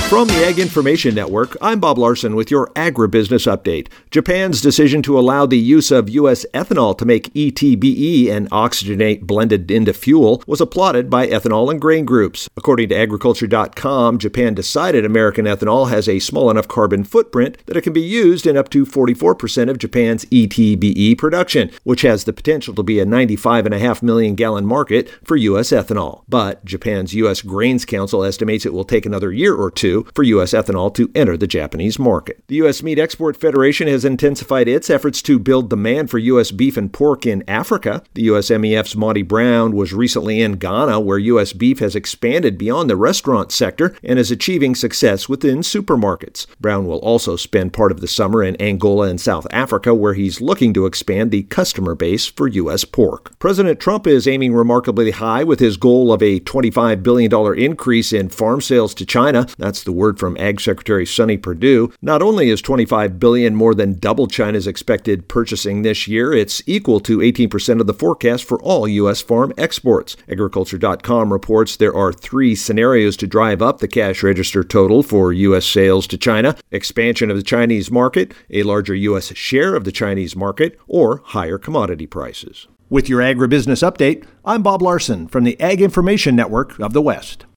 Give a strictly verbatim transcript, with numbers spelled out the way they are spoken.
From the Ag Information Network, I'm Bob Larson with your agribusiness update. Japan's decision to allow the use of U S ethanol to make E T B E and oxygenate blended into fuel was applauded by ethanol and grain groups. According to agriculture dot com, Japan decided American ethanol has a small enough carbon footprint that it can be used in up to forty-four percent of Japan's E T B E production, which has the potential to be a ninety-five point five million gallon market for U S ethanol. But Japan's U S Grains Council estimates it will take another year or two for U S ethanol to enter the Japanese market. The U S Meat Export Federation has intensified its efforts to build demand for U S beef and pork in Africa. The U S M E F's Monty Brown was recently in Ghana, where U S beef has expanded beyond the restaurant sector and is achieving success within supermarkets. Brown will also spend part of the summer in Angola and South Africa, where he's looking to expand the customer base for U S pork. President Trump is aiming remarkably high with his goal of a twenty-five billion dollars increase in farm sales to China. That's the word from Ag Secretary Sonny Perdue. Not only is twenty-five billion dollars more than double China's expected purchasing this year, it's equal to eighteen percent of the forecast for all U S farm exports. agriculture dot com reports there are three scenarios to drive up the cash register total for U S sales to China: expansion of the Chinese market, a larger U S share of the Chinese market, or higher commodity prices. With your agribusiness update, I'm Bob Larson from the Ag Information Network of the West.